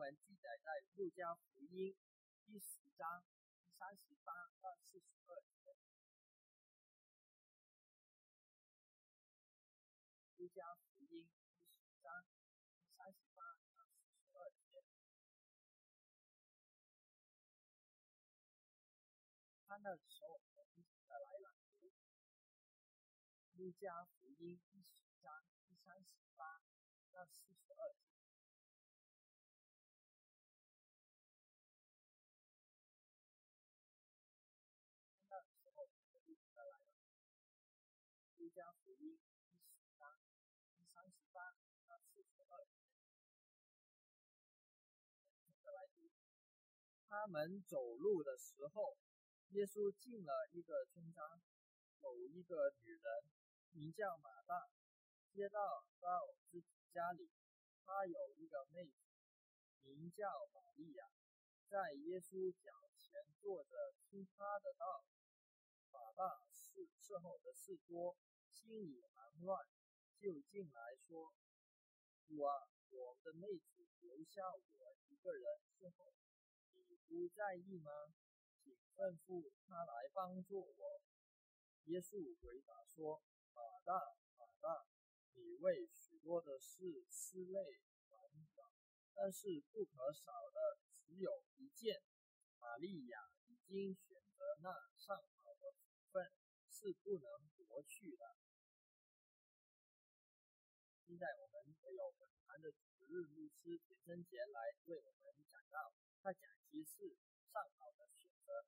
文记载在路加福音第10章第38到42节。路加福音第10章第38到42节。他那时候一起的来朗读。路加福音第10章第38到42节。路加福音第10章第38到42节。他们走路的时候，耶稣进了一个村庄，有一个女人名叫马大，接到自己家里。她有一个妹子名叫玛利亚，在耶稣脚前坐着听他的道。马大伺候的事多，心里忙乱，就进来说：主啊，我的妹子留下我一个人伺候，你不在意吗？请吩咐他来帮助我。耶稣回答说：马大，马大，你为许多的事思虑烦恼，但是不可少的只有一件。玛利亚已经选择那上好的福分，是不能夺去的。现在我们有本堂的主日牧师田生杰来为我们讲道，他讲题是上好的选择。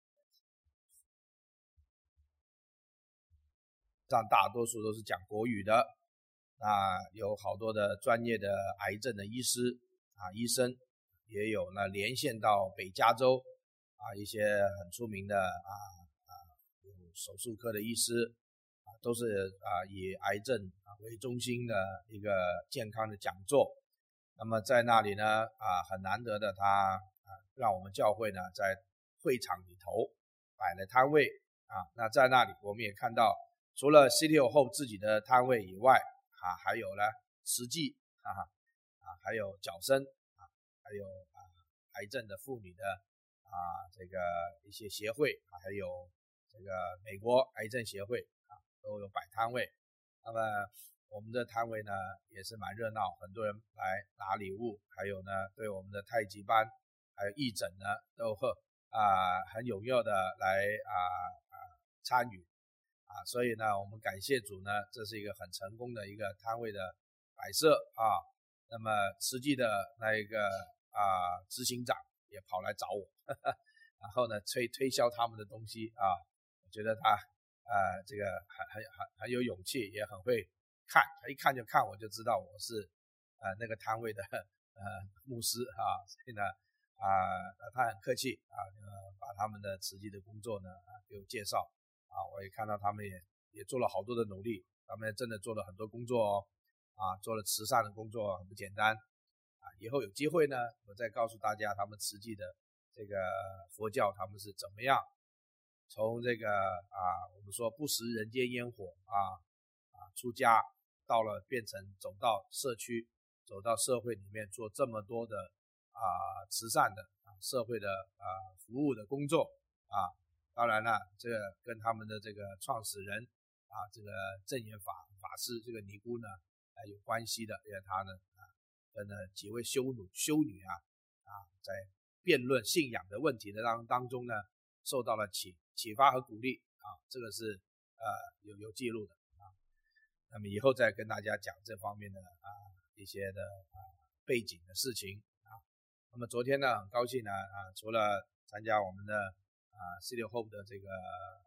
占大多数都是讲国语的，那有好多的专业的癌症的医师医生，也有呢连线到北加州一些很出名的有手术科的医师都是以癌症为中心的一个健康的讲座。那么在那里呢很难得的他让我们教会呢在会场里头摆了摊位那在那里我们也看到，除了 City of Hope 自己的摊位以外还有呢慈济还有角生还有癌症的妇女的这个一些协会还有这个美国癌症协会都有摆摊位。那么我们的摊位呢也是蛮热闹，很多人来拿礼物，还有呢对我们的太极班还有义诊呢都很踊跃的来参与所以呢我们感谢主呢，这是一个很成功的一个摊位的摆设那么实际的那一个执行长也跑来找我然后呢推销他们的东西我觉得他这个很有勇气，也很会看，他一看就看我就知道我是那个摊位的牧师所以呢他很客气把他们的实际的工作呢给我介绍我也看到他们也做了好多的努力，他们真的做了很多工作做了慈善的工作，很不简单以后有机会呢我再告诉大家他们实际的这个佛教他们是怎么样从这个我们说不食人间烟火出家，到了变成走到社区，走到社会里面做这么多的慈善的社会的服务的工作当然了这个跟他们的这个创始人这个证严法师这个尼姑呢有关系的，因为他呢跟几位修女在辩论信仰的问题的当中呢受到了启发和鼓励这个是有记录的那么以后再跟大家讲这方面的一些的背景的事情那么昨天呢很高兴呢除了参加我们的City of Hope 的这个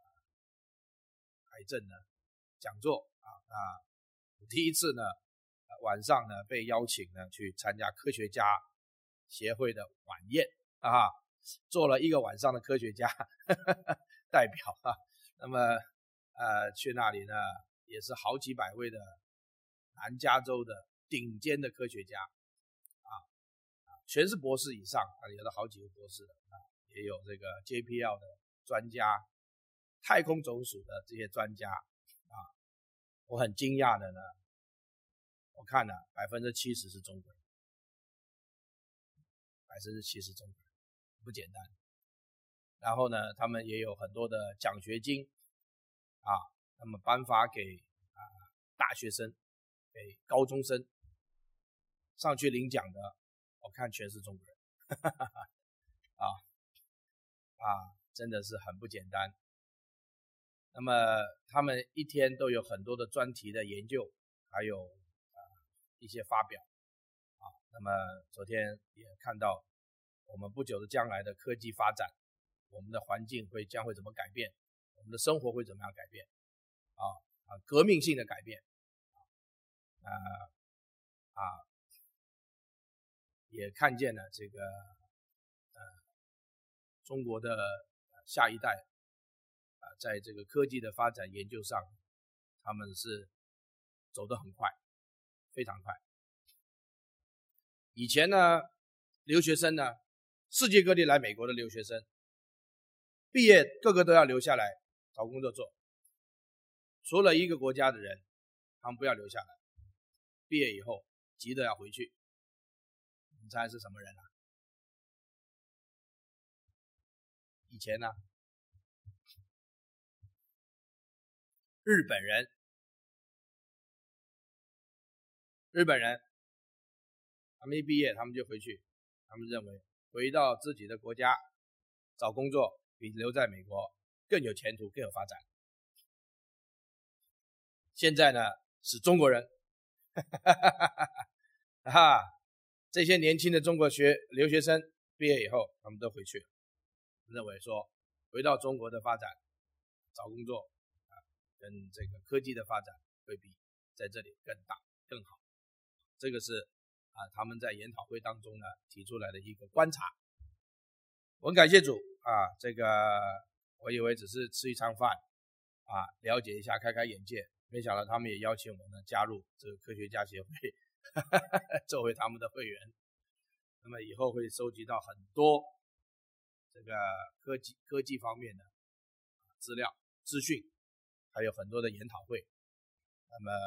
癌症呢讲座第一次呢晚上呢被邀请呢去参加科学家协会的晚宴做了一个晚上的科学家代表那么去那里呢也是好几百位的南加州的顶尖的科学家全是博士以上有的好几个博士的也有这个 JPL 的专家，太空总署的这些专家我很惊讶的呢我看了 70% 是中国人 170中国人，不简单。然后呢，他们也有很多的奖学金啊，那么颁发给大学生、给高中生上去领奖的，我看全是中国人，真的是很不简单。那么他们一天都有很多的专题的研究，还有一些发表那么昨天也看到我们不久的将来的科技发展，我们的环境将会怎么改变，我们的生活会怎么样改变革命性的改变也看见了这个中国的下一代在这个科技的发展研究上，他们是走得很快，非常快。以前呢，留学生呢，世界各地来美国的留学生毕业个个都要留下来找工作做，除了一个国家的人他们不要留下来，毕业以后急着要回去。你猜是什么人啊？以前呢，日本人他们一毕业他们就回去，他们认为回到自己的国家找工作比留在美国更有前途更有发展。现在呢是中国人这些年轻的中国留学生毕业以后他们都回去了，认为说回到中国的发展找工作跟这个科技的发展会比在这里更大更好。这个是他们在研讨会当中呢提出来的一个观察。我很感谢主这个我以为只是吃一餐饭了解一下开开眼界，没想到他们也邀请我呢加入这个科学家协会作为他们的会员。那么以后会收集到很多这个科技方面的资料资讯，还有很多的研讨会。那么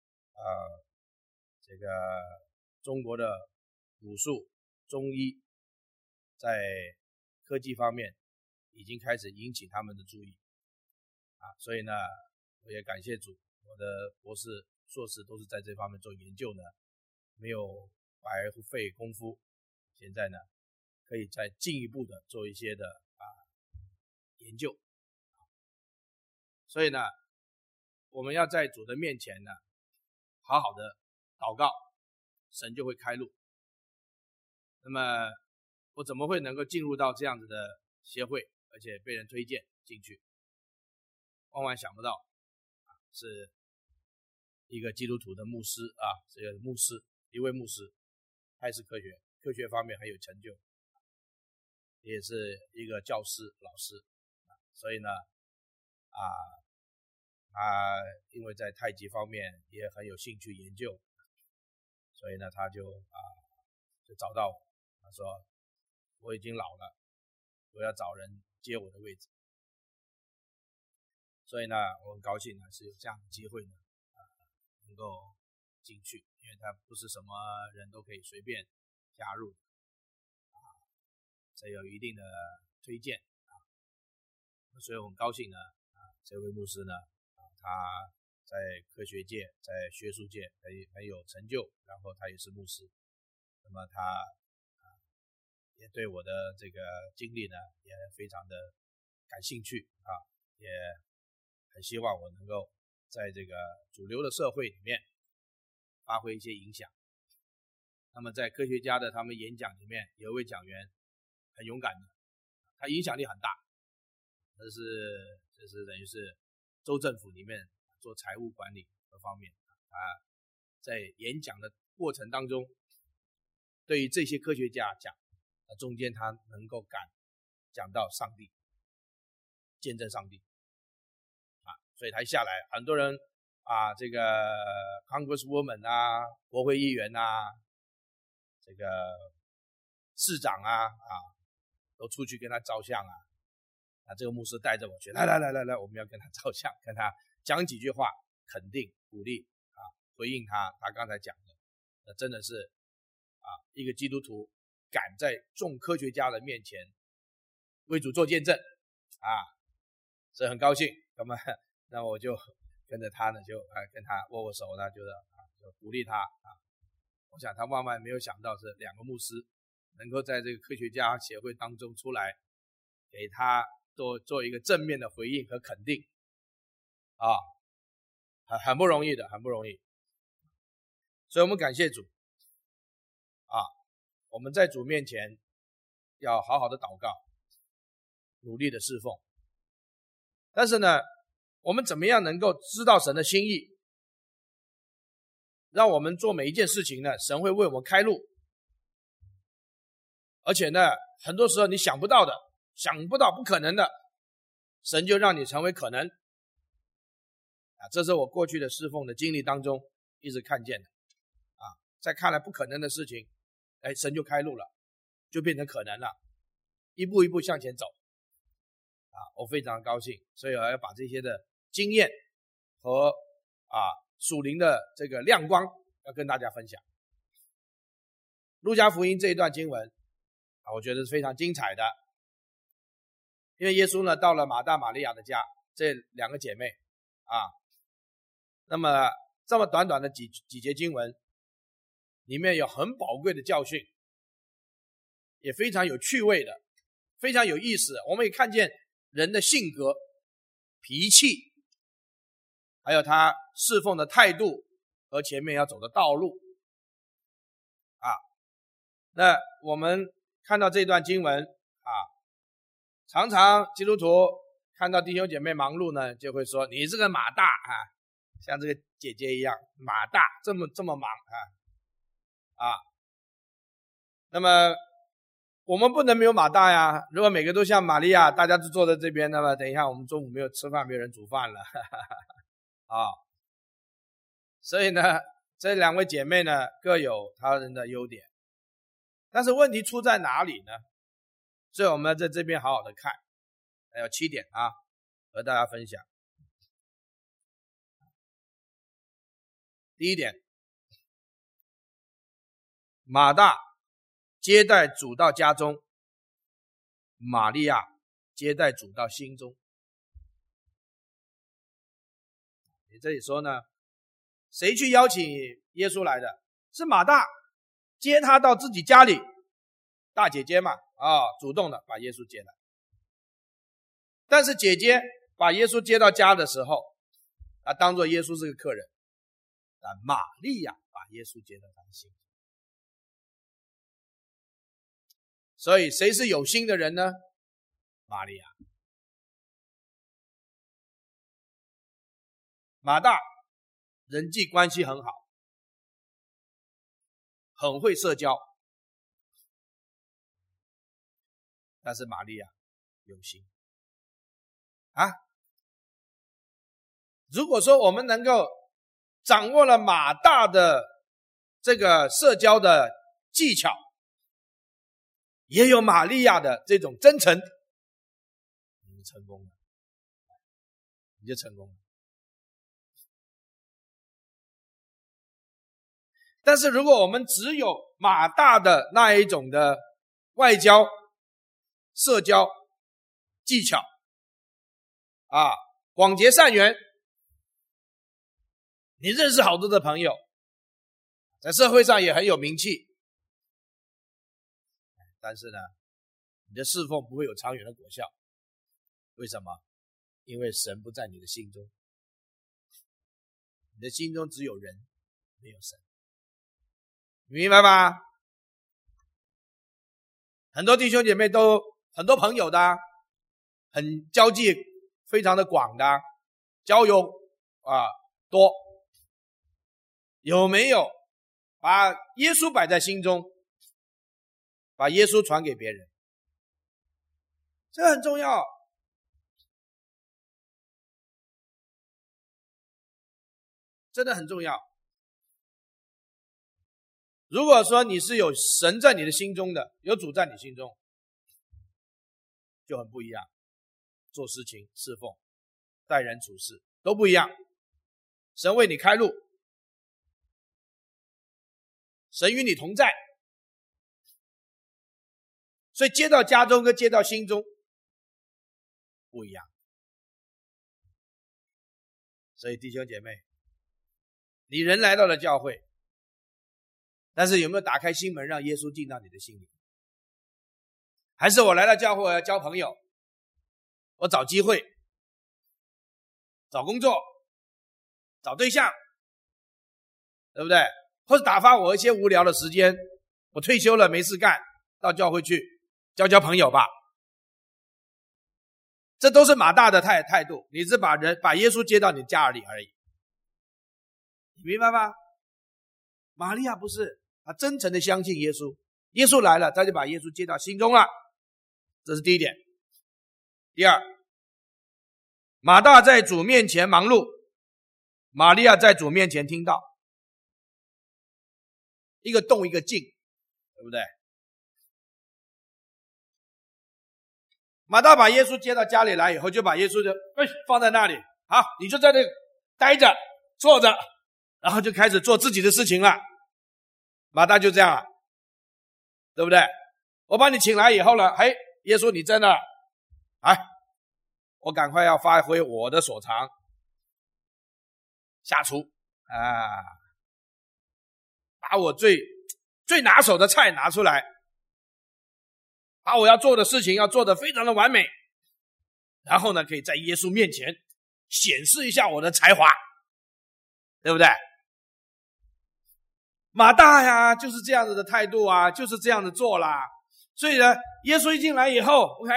这个中国的武术中医在科技方面已经开始引起他们的注意所以呢我也感谢主，我的博士硕士都是在这方面做研究呢，没有白费功夫，现在呢可以再进一步的做一些的研究。所以呢我们要在主的面前呢好好的祷告，神就会开路。那么我怎么会能够进入到这样子的协会，而且被人推荐进去？万万想不到是一个基督徒的牧师这个一位牧师，他也是科学方面很有成就，也是一个教师老师所以呢他因为在太极方面也很有兴趣研究，所以呢他就找到我，他说我已经老了，我要找人接我的位置。所以呢我很高兴呢是有这样的机会呢能够进去，因为他不是什么人都可以随便加入这有一定的推荐所以我很高兴呢这位牧师呢他在科学界在学术界很有成就，然后他也是牧师，那么他也对我的这个经历呢也非常的感兴趣也很希望我能够在这个主流的社会里面发挥一些影响。那么在科学家的他们演讲里面有一位讲员很勇敢的，他影响力很大，这是等于是州政府里面做财务管理的方面在演讲的过程当中对于这些科学家讲中间他能够敢讲到上帝，见证上帝所以他一下来很多人这个 Congresswoman 国会议员这个市长都出去跟他照相这个牧师带着我去，来，我们要跟他照相，跟他讲几句话，肯定鼓励回应他刚才讲的真的是一个基督徒敢在众科学家的面前为主做见证啊，所以很高兴。那我就跟着他呢，就跟他握握手呢，就鼓励他啊。我想他万万没有想到是2个牧师能够在这个科学家协会当中出来，给他做一个正面的回应和肯定啊，很不容易的，很不容易。所以我们感谢主啊，我们在主面前要好好的祷告，努力的侍奉。但是呢，我们怎么样能够知道神的心意，让我们做每一件事情呢，神会为我们开路，而且呢，很多时候你想不到的，不可能的，神就让你成为可能啊，这是我过去的侍奉的经历当中一直看见的啊，在看来不可能的事情，神就开路了，就变成可能了，一步一步向前走啊，我非常高兴，所以我要把这些的经验和属灵的这个亮光要跟大家分享。路加福音这一段经文啊，我觉得是非常精彩的，因为耶稣呢到了马大马利亚的家，这2个姐妹啊，那么这么短短的几节经文里面有很宝贵的教训，也非常有趣味的，非常有意思的，我们也看见人的性格、脾气，还有他侍奉的态度和前面要走的道路啊。那我们看到这段经文啊，常常基督徒看到弟兄姐妹忙碌呢，就会说你这个马大啊，像这个姐姐一样，马大这么忙啊。那么我们不能没有马大呀，如果每个都像玛利亚，大家都坐在这边，那么等一下我们中午没有吃饭，没有人煮饭了啊。所以呢，这2位姐妹呢各有她人的优点，但是问题出在哪里呢？所以我们在这边好好的看，还有7点啊，和大家分享。第一点，马大接待主到家中，玛利亚接待主到心中。你这里说呢，谁去邀请耶稣来的？是马大接他到自己家里，大姐姐嘛主动的把耶稣接来。但是姐姐把耶稣接到家的时候，她当作耶稣是个客人，但玛利亚把耶稣接到她的心。所以谁是有心的人呢？玛利亚。马大人际关系很好，很会社交，但是玛利亚有心啊。如果说我们能够掌握了马大的这个社交的技巧，也有玛利亚的这种真诚，你成功了，你就成功了。但是如果我们只有马大的那一种的外交、社交技巧广结善缘，你认识好多的朋友，在社会上也很有名气，但是呢，你的侍奉不会有长远的果效。为什么？因为神不在你的心中，你的心中只有人，没有神。明白吧？很多弟兄姐妹都很多朋友的很交际非常的广的，交友多，有没有把耶稣摆在心中，把耶稣传给别人？这很重要，真的很重要。如果说你是有神在你的心中的，有主在你心中，就很不一样，做事情、侍奉、待人处事都不一样。神为你开路，神与你同在， 所以接到家中跟接到心中不一样。所以弟兄姐妹，你人来到了教会，但是有没有打开心门让耶稣进到你的心里？还是我来到教会我要交朋友，我找机会，找工作，找对象，对不对？或者打发我一些无聊的时间，我退休了没事干，到教会去交朋友吧。这都是马大的态度，你是把耶稣接到你家里而已，你明白吗？玛利亚不是，她真诚的相信耶稣，耶稣来了，她就把耶稣接到心中了，这是第一点。第二，马大在主面前忙碌，玛利亚在主面前听道，一个动一个静，对不对？马大把耶稣接到家里来以后，就把耶稣就放在那里，好，你就在这待着坐着，然后就开始做自己的事情了。马大就这样了，对不对？我把你请来以后呢，嘿，耶稣你在那，我赶快要发挥我的所长，下厨把我最拿手的菜拿出来，把我要做的事情要做得非常的完美，然后呢，可以在耶稣面前显示一下我的才华，对不对？马大呀，就是这样子的态度啊，就是这样子做啦。所以呢，耶稣一进来以后 ，OK，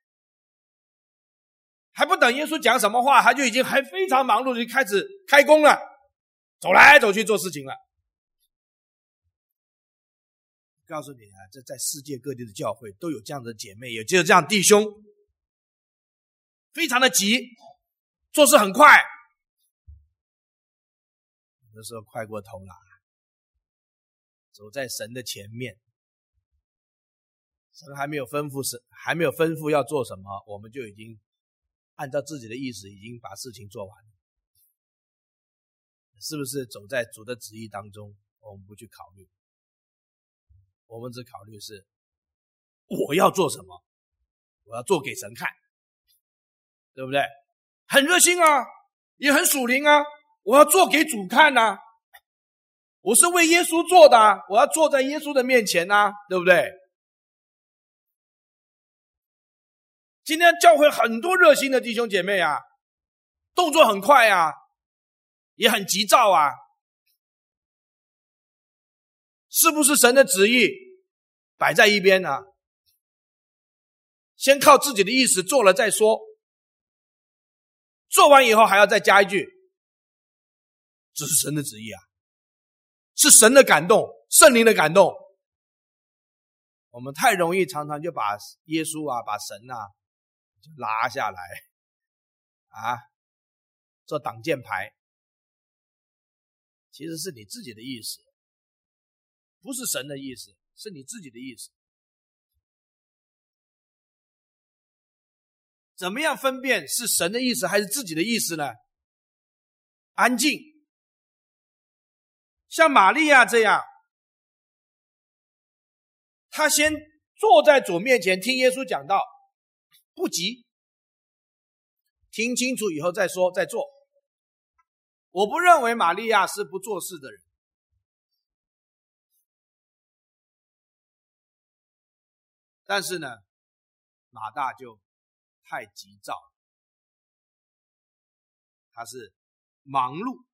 还不等耶稣讲什么话，他就已经还非常忙碌的就开始开工了，走来走去做事情了。告诉你啊，这在世界各地的教会都有这样的姐妹，也就是这样弟兄，非常的急，做事很快，有的时候快过头了，走在神的前面，神还没有吩咐要做什么，我们就已经按照自己的意思已经把事情做完了。是不是走在主的旨意当中，我们不去考虑，我们只考虑是我要做什么，我要做给神看，对不对？很热心啊，也很属灵啊，我要做给主看啊，我是为耶稣做的啊，我要坐在耶稣的面前啊，对不对？今天教会很多热心的弟兄姐妹啊，动作很快啊，也很急躁啊，是不是神的旨意摆在一边呢？先靠自己的意思做了再说，做完以后还要再加一句，这是神的旨意啊，是神的感动，圣灵的感动。我们太容易常常就把耶稣啊，把神啊就拉下来啊，做挡箭牌，其实是你自己的意思，不是神的意思，是你自己的意思。怎么样分辨是神的意思还是自己的意思呢？安静，像玛利亚这样，他先坐在主面前听耶稣讲道，不急，听清楚以后再说再做。我不认为玛利亚是不做事的人，但是呢，马大就太急躁，他是忙碌。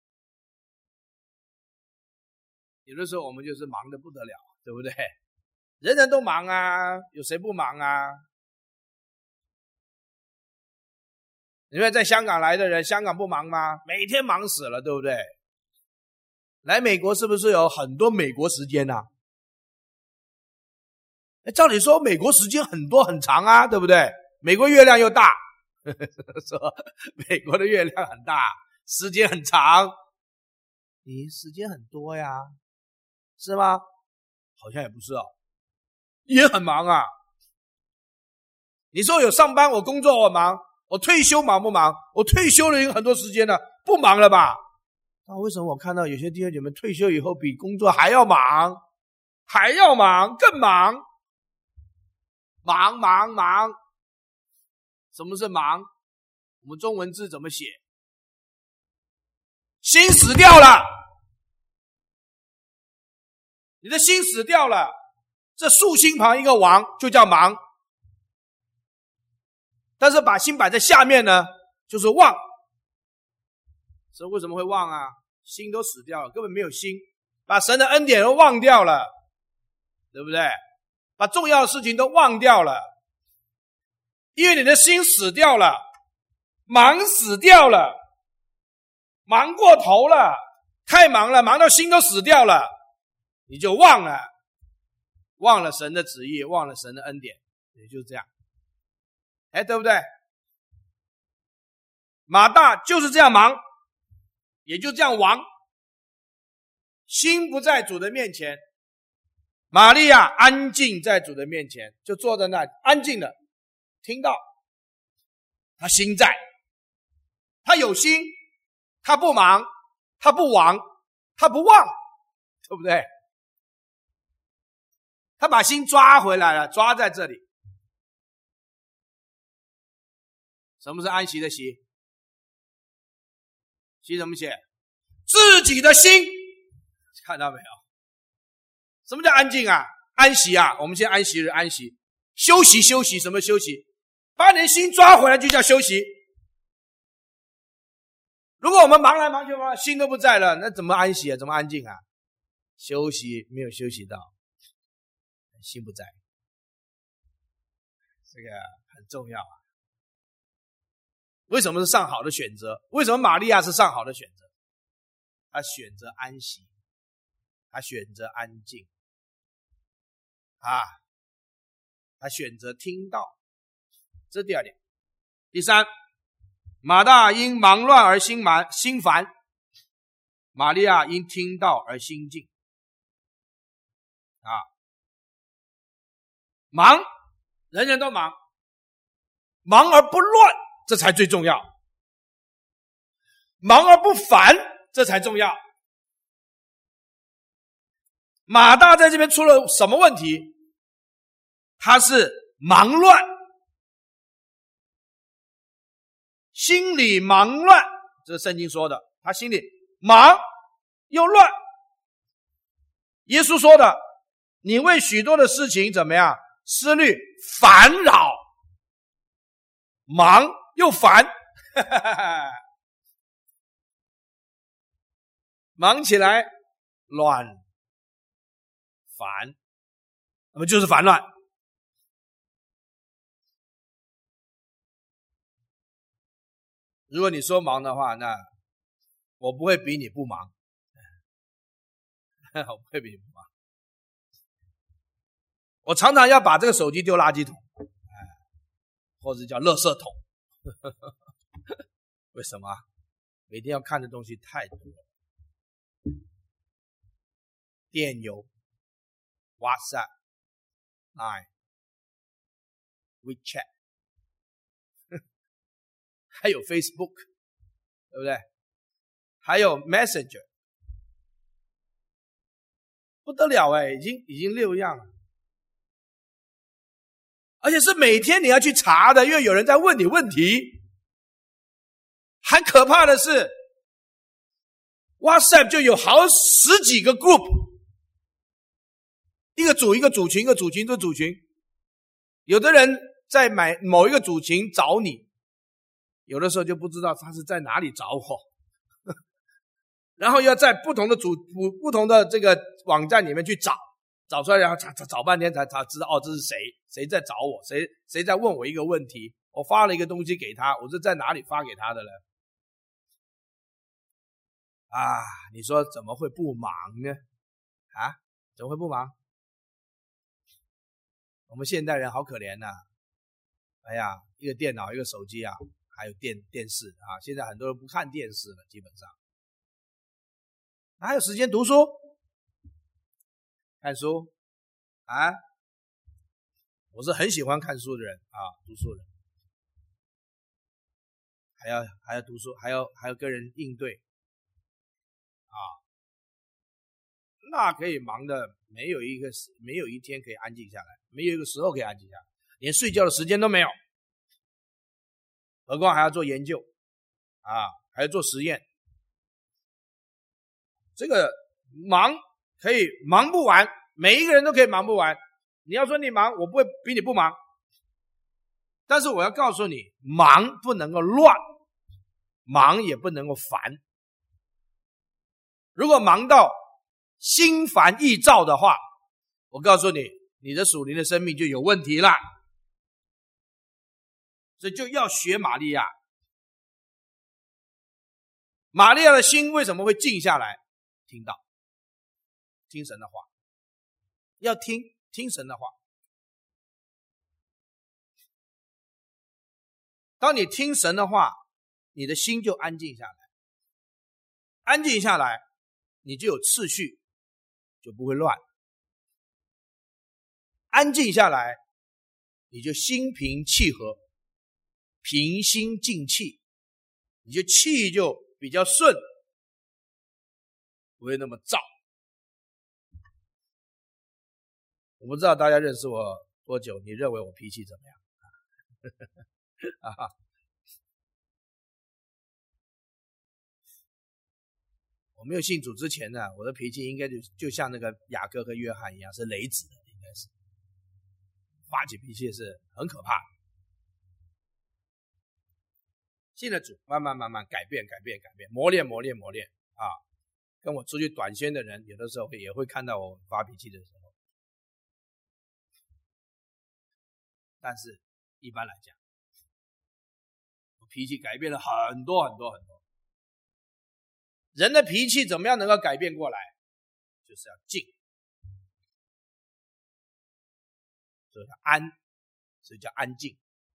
有的时候我们就是忙得不得了，对不对？人人都忙啊，有谁不忙啊？因为在香港来的人，香港不忙吗？每天忙死了，对不对？来美国是不是有很多美国时间啊？照理说美国时间很多很长啊，对不对？美国月亮又大，说美国的月亮很大，时间很长，你时间很多呀，是吗？好像也不是哦，也很忙啊。你说有上班我工作我忙，我退休忙不忙？我退休了有很多时间了，不忙了吧？那为什么我看到有些弟兄姐妹退休以后比工作还要忙，更忙？ 忙忙忙。什么是忙？我们中文字怎么写？心死掉了，你的心死掉了，这竖心旁一个王就叫忙。但是把心摆在下面呢，就是忘。这为什么会忘啊？心都死掉了，根本没有心，把神的恩典都忘掉了，对不对？把重要的事情都忘掉了，因为你的心死掉了，忙死掉了，忙过头了，太忙了，忙到心都死掉了，你就忘了神的旨意，忘了神的恩典，也就是这样。对不对？马大就是这样忙，也就这样亡，心不在主的面前。玛利亚安静在主的面前，就坐在那安静的听到，他心在，他有心，他不忙，他不亡，他不忘，对不对？他把心抓回来了，抓在这里。什么是安息的息？息怎么写？自己的心，看到没有？什么叫安静啊？安息啊！我们现在安息日安息，休息休息，什么休息？把你的心抓回来就叫休息。如果我们忙来忙去，心都不在了，那怎么安息啊？怎么安静啊？休息没有休息到，心不在，这个很重要啊。为什么是上好的选择？为什么玛利亚是上好的选择？她选择安息，她选择安静她选择听道，这是第二点。第三，马大因忙乱而心烦，玛利亚因听道而心静。忙，人人都忙，忙而不乱，这才最重要。忙而不烦，这才重要。马大在这边出了什么问题？他是忙乱，心里忙乱，这是圣经说的，他心里忙又乱。耶稣说的，你为许多的事情怎么样？思虑烦扰，忙又烦忙起来乱烦，那么就是烦乱。如果你说忙的话，那我不会比你不忙我不会比你不忙。我常常要把这个手机丢垃圾桶或者叫垃圾桶为什么？每天要看的东西太多了，电邮、WhatsApp、Line、WeChat 还有 Facebook， 对不对？还有 Messenger， 不得了已经6样了，而且是每天你要去查的，因为有人在问你问题。还可怕的是 WhatsApp 就有好10几个 group， 一个组一个组群，一个组群一个组群。有的人在某一个组群找你，有的时候就不知道他是在哪里找我然后要在不同的这个网站里面去找出来，然后找半天才知道这是谁在找我，谁在问我一个问题，我发了一个东西给他，我是在哪里发给他的呢？你说怎么会不忙呢？怎么会不忙？我们现代人好可怜哎呀，一个电脑一个手机还有电视现在很多人不看电视了，基本上哪有时间读书看书我是很喜欢看书的人读书人，还要读书，还要跟人应对那可以忙的没有一天可以安静下来，没有一个时候可以安静下来。 连睡觉的时间都没有，何况还要做研究还要做实验。这个忙可以忙不完，每一个人都可以忙不完。你要说你忙，我不会比你不忙，但是我要告诉你，忙不能够乱，忙也不能够烦。如果忙到心烦意躁的话，我告诉你，你的属灵的生命就有问题了。所以就要学玛利亚。玛利亚的心为什么会静下来？听神的话，要听神的话。当你听神的话，你的心就安静下来，安静下来，你就有秩序，就不会乱。安静下来，你就心平气和，平心静气，你就气就比较顺，不会那么躁。我不知道大家认识我多久，你认为我脾气怎么样？我没有信主之前呢，我的脾气应该就像那个雅各和约翰一样，是雷子的，应该是发起脾气是很可怕的。信了主，慢慢改变，磨练跟我出去短宣的人，有的时候也会看到我发脾气的时候。但是一般来讲，我脾气改变了很多。人的脾气怎么样能够改变过来？就是要静，所以叫安，所以叫安静。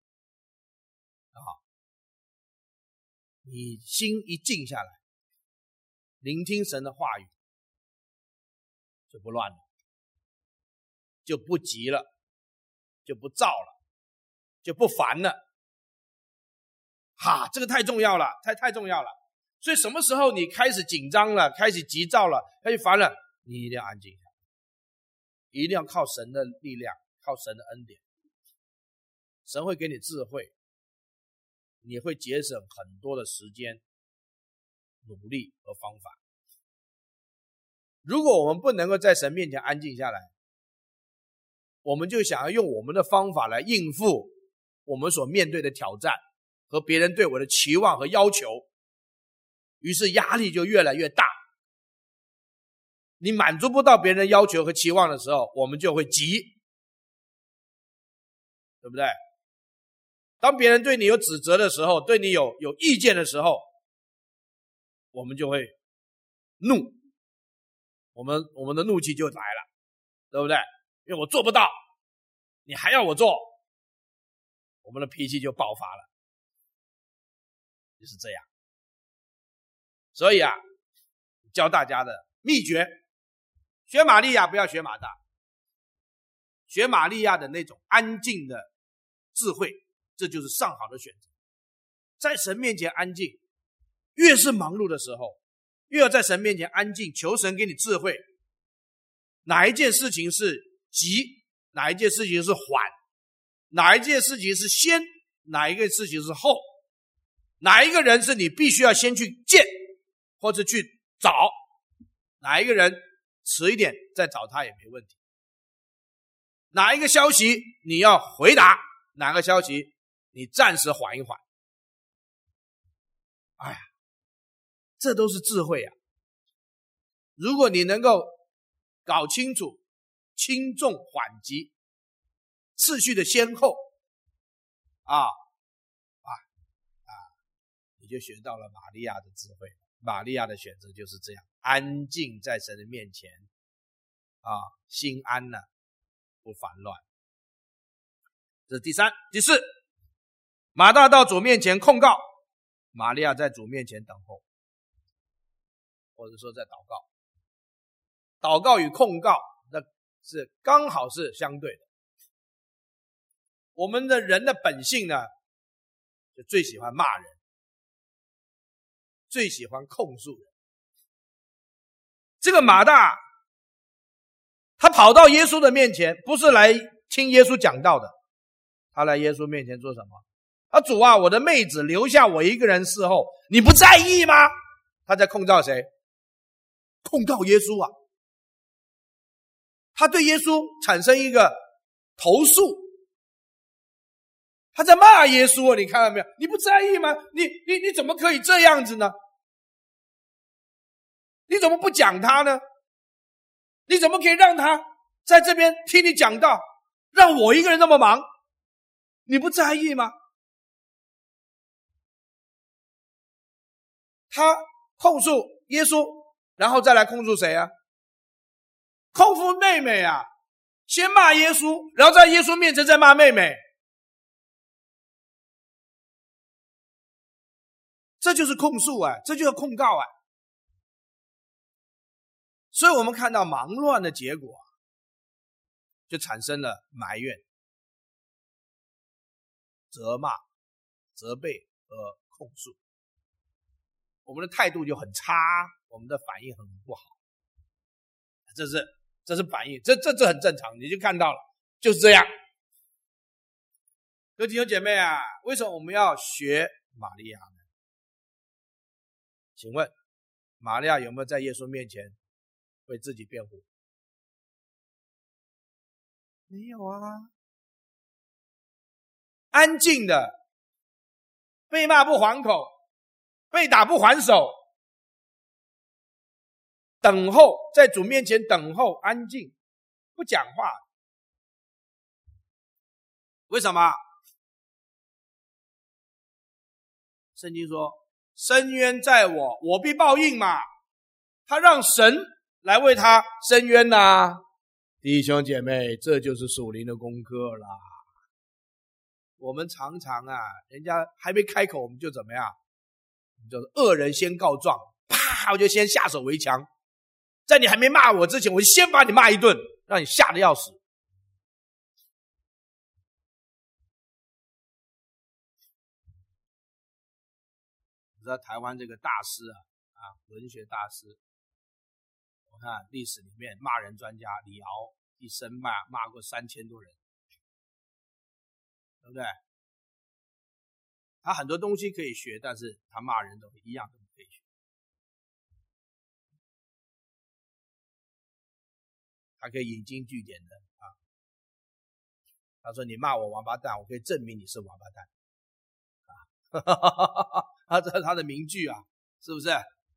你心一静下来，聆听神的话语，就不乱了，就不急了，就不躁了，就不烦了。这个太重要了，太重要了。所以什么时候你开始紧张了，开始急躁了，开始烦了，你一定要安静下来，一定要靠神的力量，靠神的恩典。神会给你智慧，你会节省很多的时间、努力和方法。如果我们不能够在神面前安静下来，我们就想要用我们的方法来应付我们所面对的挑战和别人对我的期望和要求，于是压力就越来越大。你满足不到别人的要求和期望的时候，我们就会急，对不对？当别人对你有指责的时候，对你有意见的时候，我们就会怒，我们的怒气就来了，对不对？因为我做不到，你还要我做，我们的脾气就爆发了，就是这样。所以教大家的秘诀，学玛利亚不要学马大，学玛利亚的那种安静的智慧，这就是上好的选择。在神面前安静，越是忙碌的时候，越要在神面前安静，求神给你智慧，哪一件事情是急，哪一件事情是缓，哪一件事情是先，哪一个事情是后，哪一个人是你必须要先去见或者去找，哪一个人迟一点再找他也没问题，哪一个消息你要回答，哪个消息你暂时缓一缓。这都是智慧啊！如果你能够搞清楚轻重缓急次序的先后你就学到了玛利亚的智慧。玛利亚的选择就是这样，安静在神的面前心安了，不烦乱。这是第三。第四，马大到主面前控告，玛利亚在主面前等候，或者说在祷告。祷告与控告那是刚好是相对的。我们的人的本性呢，就最喜欢骂人，最喜欢控诉人。这个马大他跑到耶稣的面前，不是来听耶稣讲道的， 他来耶稣面前做什么？主啊，我的妹子留下我一个人伺候，你不在意吗？他在控告谁？控告耶稣啊！他对耶稣产生一个投诉，他在骂耶稣啊！你看到没有？你不在意吗？你怎么可以这样子呢？你怎么不讲他呢？你怎么可以让他在这边听你讲道，让我一个人那么忙？你不在意吗？他控诉耶稣，然后再来控诉谁啊？控诉妹妹啊！先骂耶稣，然后在耶稣面前再骂妹妹。这就是控诉啊，这就是控告啊。所以我们看到忙乱的结果，就产生了埋怨、责骂、责备和控诉。我们的态度就很差，我们的反应很不好。这是反应，这很正常，你就看到了，就是这样。各位弟兄姐妹啊，为什么我们要学玛利亚呢？请问玛利亚有没有在耶稣面前为自己辩护？没有啊，安静的，被骂不还口，被打不还手，等候，在主面前等候，安静，不讲话。为什么？圣经说伸冤在我，我必报应嘛。他让神来为他伸冤啊。弟兄姐妹，这就是属灵的功课啦。我们常常啊，人家还没开口，我们就怎么样？就是恶人先告状，啪，我就先下手为强。在你还没骂我之前，我就先把你骂一顿，让你吓得要死。你知道台湾这个大师文学大师，我看历史里面骂人专家李敖一生骂过3000多人，对不对？他很多东西可以学，但是他骂人都一样都不可以学。他可以引经据典的他说你骂我王八蛋，我可以证明你是王八蛋这是他的名句啊，是不是？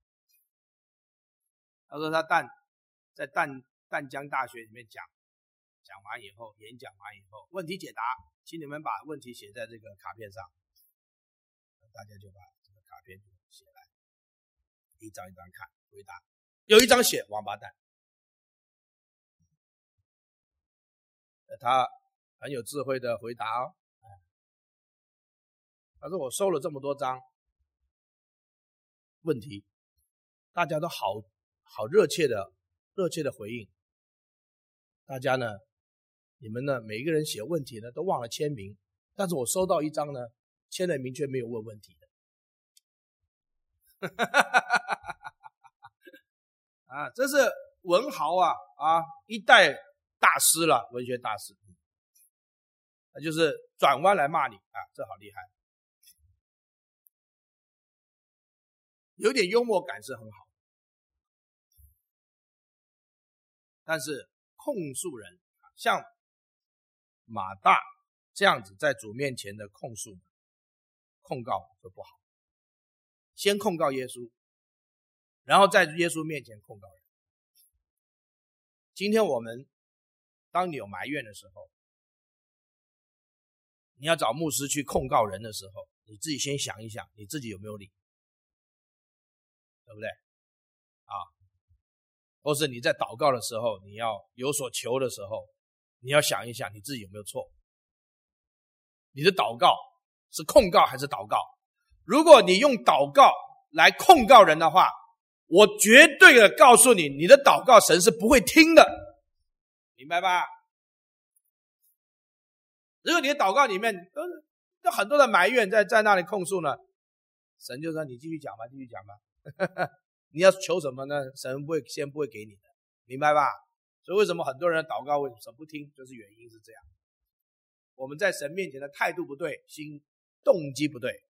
他说他在淡江大学里面讲完以后，演讲完以后，问题解答，请你们把问题写在这个卡片上，大家就把这个卡片写来，一张一张看回答，有一张写王八蛋。他很有智慧的回答他说我收了这么多张问题，大家都好热切的回应，大家呢，你们呢，每一个人写问题呢都忘了签名，但是我收到一张呢签了名却没有问题的这是文豪一代大师了，文学大师，那就是转弯来骂你这好厉害。有点幽默感是很好，但是控诉人像马大这样子在主面前的控诉控告就不好，先控告耶稣，然后在耶稣面前控告人。今天我们当你有埋怨的时候，你要找牧师去控告人的时候，你自己先想一想你自己有没有理，对不对或是你在祷告的时候，你要有所求的时候，你要想一想你自己有没有错，你的祷告是控告还是祷告。如果你用祷告来控告人的话，我绝对的告诉你，你的祷告神是不会听的，明白吧？如果你的祷告里面有很多的埋怨在那里控诉呢，神就说你继续讲吧你要求什么呢？神不会给你的，明白吧？所以为什么很多人祷告为什么不听，就是原因是这样。 我们在神面前的态度不对，动机不对。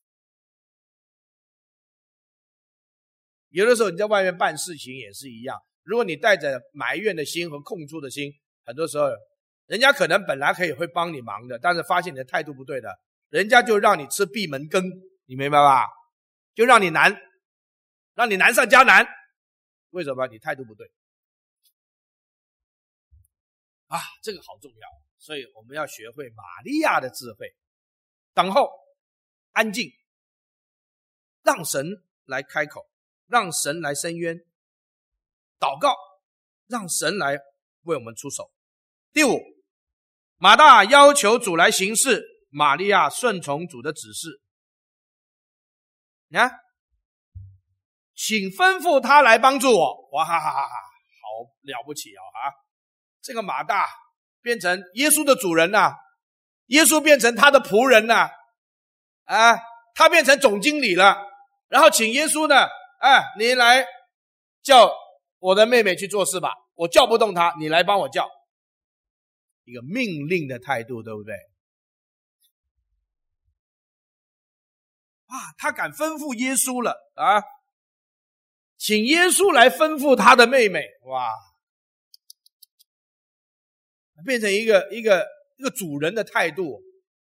有的时候你在外面办事情也是一样，如果你带着埋怨的心和控诉的心，很多时候人家可能本来会帮你忙的，但是发现你的态度不对的，人家就让你吃闭门羹，你明白吧？就让你难上加难。为什么？你态度不对啊，这个好重要。所以我们要学会玛利亚的智慧，等候，安静，让神来开口，让神来伸冤，祷告，让神来为我们出手。第五，马大要求主来行事，玛利亚顺从主的指示。你看，请吩咐他来帮助我。哇哈哈哈，好了不起这个马大变成耶稣的主人耶稣变成他的仆人他变成总经理了，然后请耶稣呢，你来叫我的妹妹去做事吧，我叫不动她，你来帮我叫。一个命令的态度，对不对？他敢吩咐耶稣了请耶稣来吩咐他的妹妹。哇，变成一个主人的态度。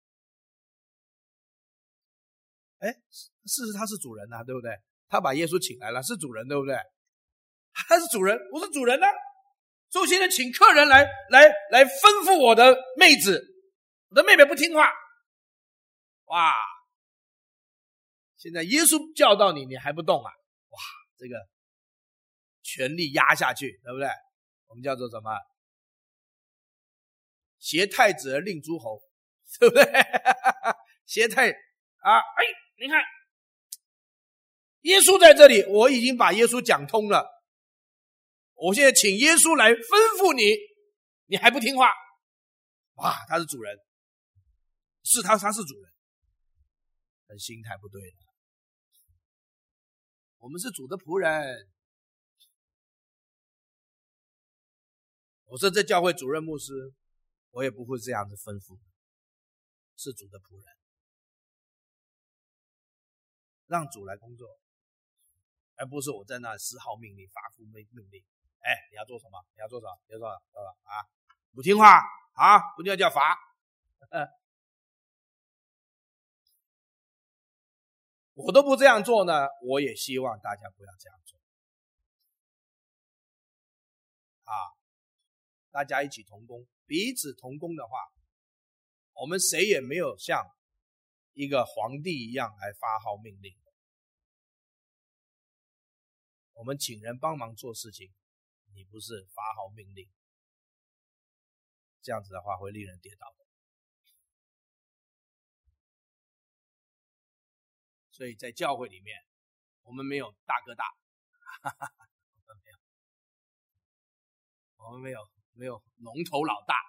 事实他是主人对不对？他把耶稣请来了，是主人，对不对？他是主人，我是主人所以我现在请客人来吩咐我的妹子，我的妹妹不听话。哇，现在耶稣叫到你，你还不动哇，这个权力压下去，对不对？我们叫做什么？挟太子而令诸侯，对不对？挟太你看耶稣在这里，我已经把耶稣讲通了，我现在请耶稣来吩咐你，你还不听话。哇，他是主人，是他是主人，但心态不对了。我们是主的仆人，我是这教会主任牧师，我也不会这样子吩咐，是主的仆人，让主来工作，而不是我在那施号命令，发布命令。你要做什么？你要做什么？你要做什么？不听话不听话就要罚。我都不这样做呢，我也希望大家不要这样做。大家一起同工，彼此同工的话，我们谁也没有像一个皇帝一样来发号命令。我们请人帮忙做事情，你不是发号命令，这样子的话会令人跌倒的。所以在教会里面，我们没有大哥大，我们没有龙头老大。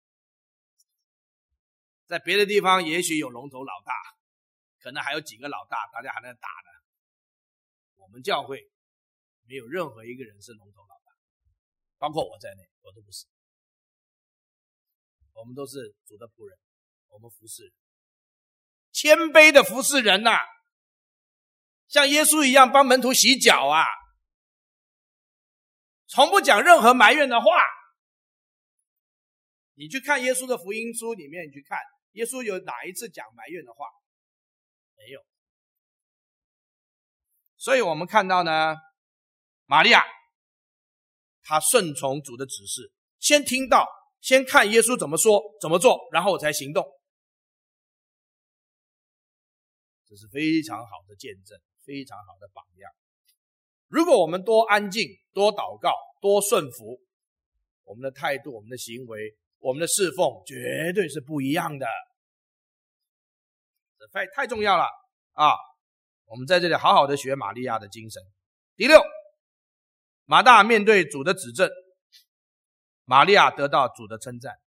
在别的地方也许有龙头老大，可能还有几个老大，大家还在打呢。我们教会没有任何一个人是龙头老大，包括我在内，我都不是。我们都是主的仆人，我们服侍人，谦卑的服侍人像耶稣一样帮门徒洗脚从不讲任何埋怨的话。你去看耶稣的福音书里面，你去看耶稣有哪一次讲埋怨的话？没有。所以我们看到呢，玛利亚她顺从主的指示，先听到，先看耶稣怎么说怎么做，然后我才行动。这是非常好的见证，非常好的榜样。如果我们多安静，多祷告，多顺服，我们的态度，我们的行为，我们的侍奉绝对是不一样的。这太重要了我们在这里好好的学玛利亚的精神。第六，马大面对主的指正，玛利亚得到主的称赞。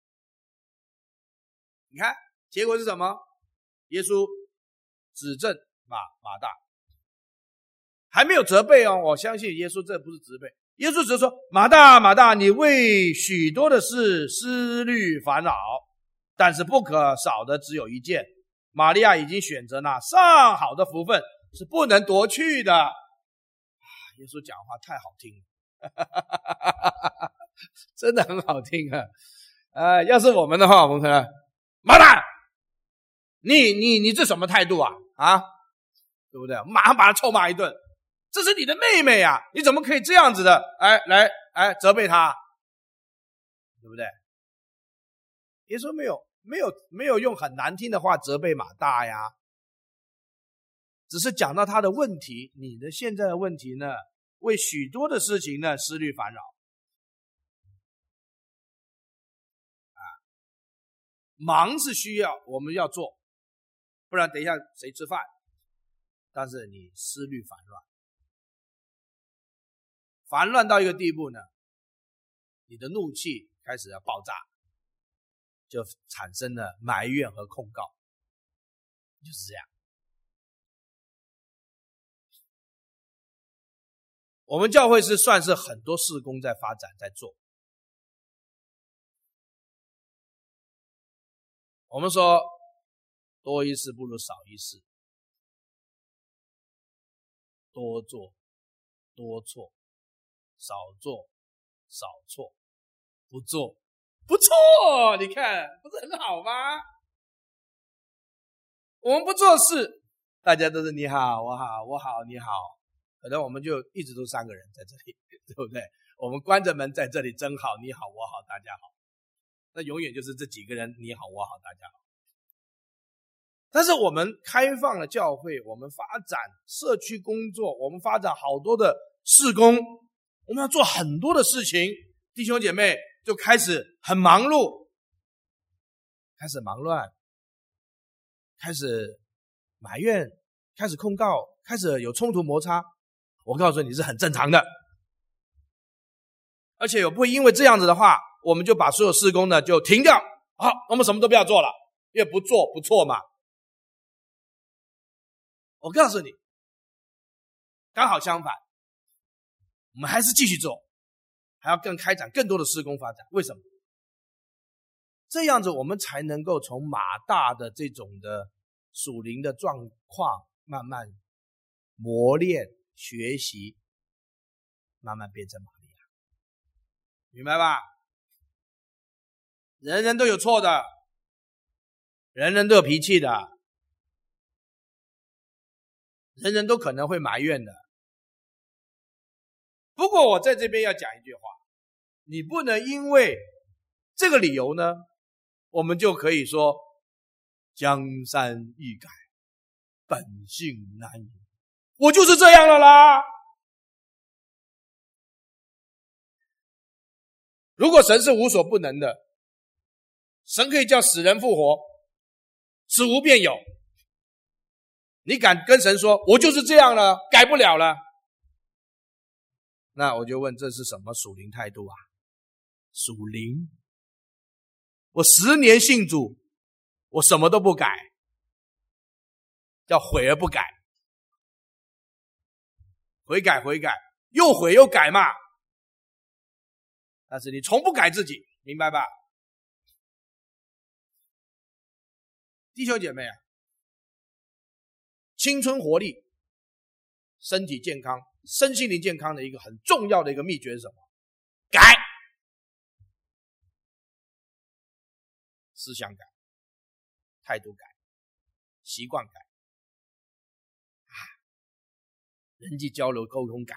你看结果是什么？耶稣指正马大，还没有责备我相信耶稣这不是责备，耶稣只是说，马大马大，你为许多的事思虑烦恼但是不可少的只有一件，玛利亚已经选择那上好的福分，是不能夺去的。耶稣讲话太好听了真的很好听啊！要是我们的话，我们可能马大，你这什么态度啊？对不对？马上把他臭骂一顿，这是你的妹妹啊，你怎么可以这样子的？来责备他，对不对？耶稣没有用很难听的话责备马大呀，只是讲到他的问题，你的现在的问题呢，为许多的事情呢思虑烦扰忙是需要我们要做，不然等一下谁吃饭？但是你思虑烦乱到一个地步呢，你的怒气开始要爆炸，就产生了埋怨和控告，就是这样。我们教会是算是很多事工在发展在做。我们说多一事不如少一事，多做多错，少做少错，不做不错，你看不是很好吗？我们不做事，大家都是你好我好我好你好，可能我们就一直都3个人在这里，对不对？我们关着门在这里真好，你好我好大家好，那永远就是这几个人你好我好大家好。但是我们开放了教会，我们发展社区工作，我们发展好多的事工，我们要做很多的事情，弟兄姐妹就开始很忙碌，开始忙乱，开始埋怨，开始控告，开始有冲突摩擦。我告诉你是很正常的，而且也不会因为这样子的话，我们就把所有事工呢就停掉，好，我们什么都不要做了，因为不做不错嘛。我告诉你，刚好相反，我们还是继续做，还要更开展更多的事工发展。为什么？这样子我们才能够从马大的这种的属灵的状况慢慢磨练学习，慢慢变成玛利亚，明白吧？人人都有错的，人人都有脾气的，人人都可能会埋怨的。不过我在这边要讲一句话，你不能因为这个理由呢，我们就可以说江山易改，本性难移，我就是这样了啦。如果神是无所不能的，神可以叫死人复活，死无变有，你敢跟神说我就是这样了，改不了了，那我就问，这是什么属灵态度啊？属灵。我10年信主，我什么都不改，叫悔而不改，悔改悔改，又悔又改嘛。但是你从不改自己，明白吧？弟兄姐妹啊，青春活力，身体健康，身心灵健康的一个很重要的一个秘诀是什么？改，思想改，态度改，习惯改，人际交流沟通改，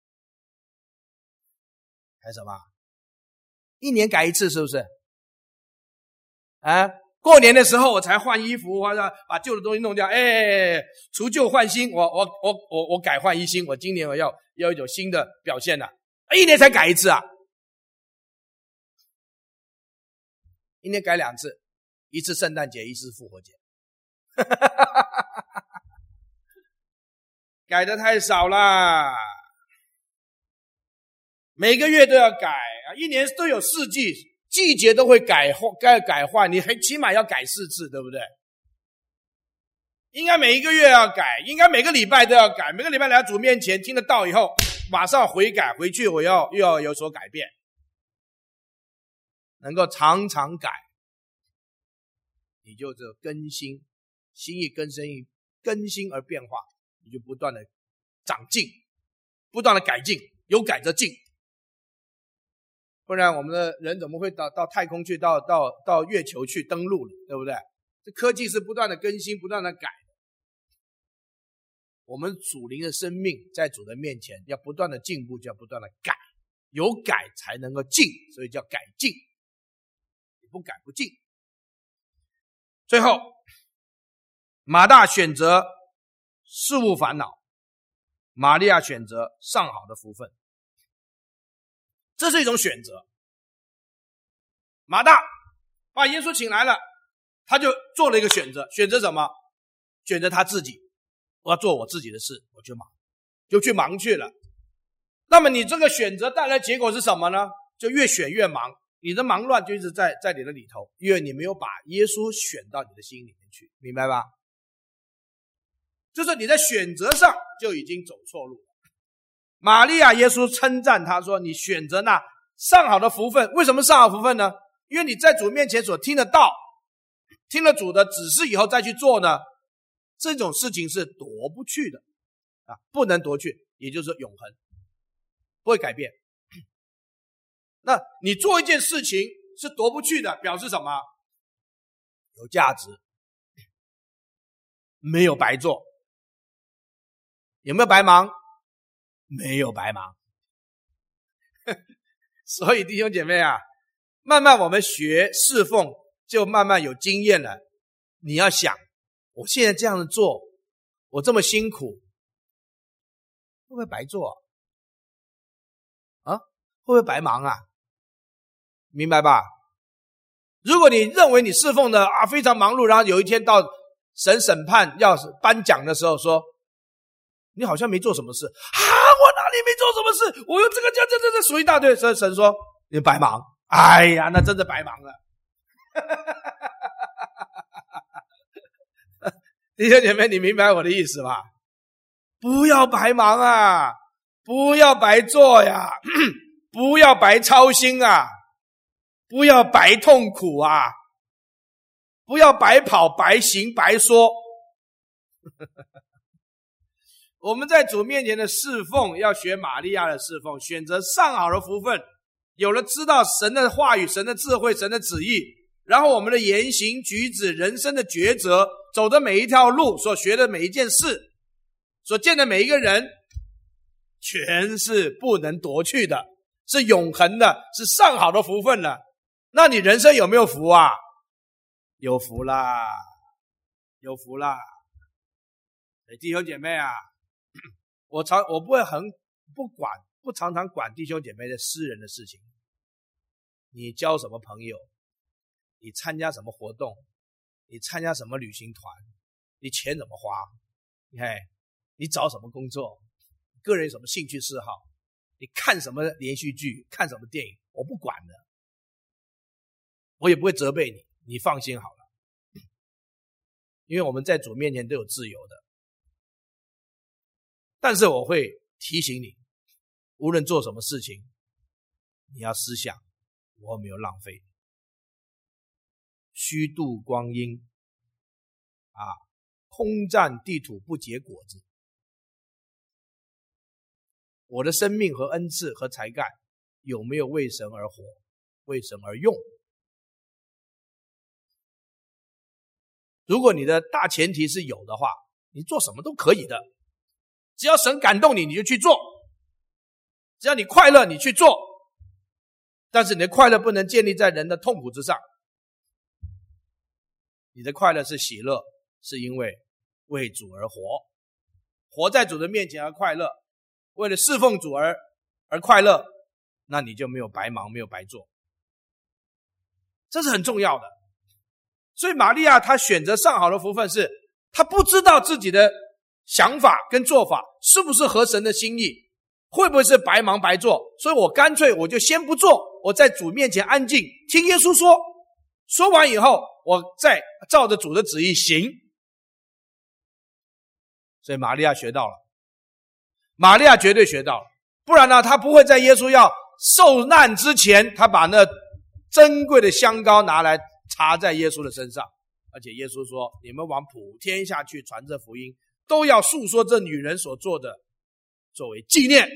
还有什么？1年改一次，是不是？过年的时候我才换衣服，或者把旧的东西弄掉，除旧换新，我改换一新，我今年我要一种新的表现了。1年才改一次啊！1年改2次，一次圣诞节，一次复活节，改得太少啦。每个月都要改，1年都有4季，季节都会改换，你还起码要改4次，对不对？应该每一个月要改，应该每个礼拜都要改，每个礼拜来到主面前听得到以后，马上悔改，回去我又要有所改变，能够常常改， 你就这更新，心意更新而变化，你就不断的长进，不断的改进，有改则进。不然我们的人怎么会到太空去，到月球去登陆了，对不对？这科技是不断的更新，不断的改。我们属灵的生命在主的面前要不断的进步，就要不断的改，有改才能够进，所以叫改进，不改不进。最后，马大选择事务烦恼，玛利亚选择上好的福分，这是一种选择。马大把耶稣请来了，他就做了一个选择，选择什么？选择他自己，我要做我自己的事，我就去忙去了。那么你这个选择带来的结果是什么呢？就越选越忙，你的忙乱就一直在你的里头，因为你没有把耶稣选到你的心里面去，明白吧？就是你在选择上就已经走错路了。玛利亚，耶稣称赞他说，你选择那上好的福分。为什么上好福分呢？因为你在主面前所听的道，听了主的指示以后再去做呢，这种事情是夺不去的不能夺去，也就是永恒，不会改变。那你做一件事情是夺不去的，表示什么？有价值，没有白做。有没有白忙？没有白忙。所以弟兄姐妹啊，慢慢我们学侍奉就慢慢有经验了。你要想，我现在这样子做，我这么辛苦，会不会白做会不会白忙啊？明白吧？如果你认为你侍奉的非常忙碌，然后有一天到神审判要颁奖的时候说，你好像没做什么事我哪里没做什么事？我用这数一大堆。神说你白忙。哎呀，那真的白忙了。弟兄姐妹，你明白我的意思吧？不要白忙啊，不要白做呀，不要白操心啊，不要白痛苦啊，不要白跑白行白说。我们在主面前的侍奉要学玛利亚的侍奉，选择上好的福分，有了知道神的话语、神的智慧、神的旨意，然后我们的言行举止、人生的抉择，走的每一条路，所学的每一件事，所见的每一个人，全是不能夺去的，是永恒的，是上好的福分了。那你人生有没有福啊？有福啦，有福啦。弟兄姐妹啊，我不会不常常管弟兄姐妹的私人的事情。你交什么朋友，你参加什么活动，你参加什么旅行团，你钱怎么花，你找什么工作，个人有什么兴趣嗜好，你看什么连续剧，看什么电影，我不管的，我也不会责备你，你放心好了。因为我们在主面前都有自由的。但是我会提醒你，无论做什么事情，你要思想我有没有浪费，虚度光阴空占地土不结果子。我的生命和恩赐和才干有没有为神而活，为神而用？如果你的大前提是有的话，你做什么都可以的，只要神感动你，你就去做，只要你快乐你去做，但是你的快乐不能建立在人的痛苦之上。你的快乐是喜乐，是因为为主而活，活在主的面前而快乐，为了侍奉主而快乐，那你就没有白忙，没有白做，这是很重要的。所以玛利亚她选择上好的福分，是她不知道自己的想法跟做法是不是合神的心意，会不会是白忙白做，所以我干脆我就先不做，我在主面前安静听耶稣说，说完以后我再照着主的旨意行。所以玛利亚学到了，玛利亚绝对学到了，不然呢，她不会在耶稣要受难之前，她把那珍贵的香膏拿来插在耶稣的身上， 而且耶稣说，你们往普天下去传这福音，都要述说这女人所做的，作为纪念。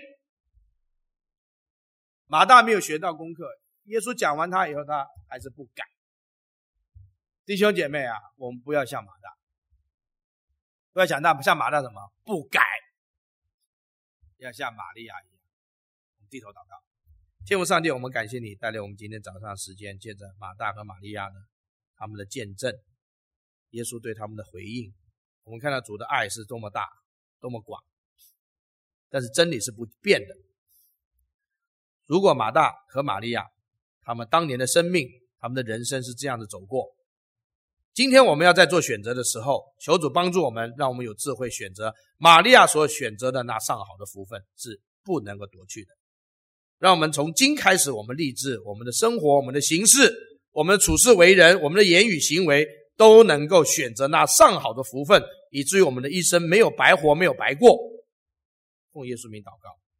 马大没有学到功课，耶稣讲完他以后，他还是不改。弟兄姐妹啊，我们不要像马大，不要像马大什么不改，要像玛利亚一样。我们低头祷告。天父上帝，我们感谢你带领我们今天早上的时间，借着马大和玛利亚呢他们的见证，耶稣对他们的回应，我们看到主的爱是多么大多么广，但是真理是不变的。如果马大和玛利亚他们当年的生命，他们的人生是这样的走过，今天我们要在做选择的时候，求主帮助我们，让我们有智慧选择玛利亚所选择的那上好的福分是不能够夺去的。让我们从今开始，我们立志，我们的生活，我们的行事，我们的处事为人，我们的言语行为，都能够选择那上好的福分，以至于我们的一生没有白活，没有白过。奉耶稣名祷告。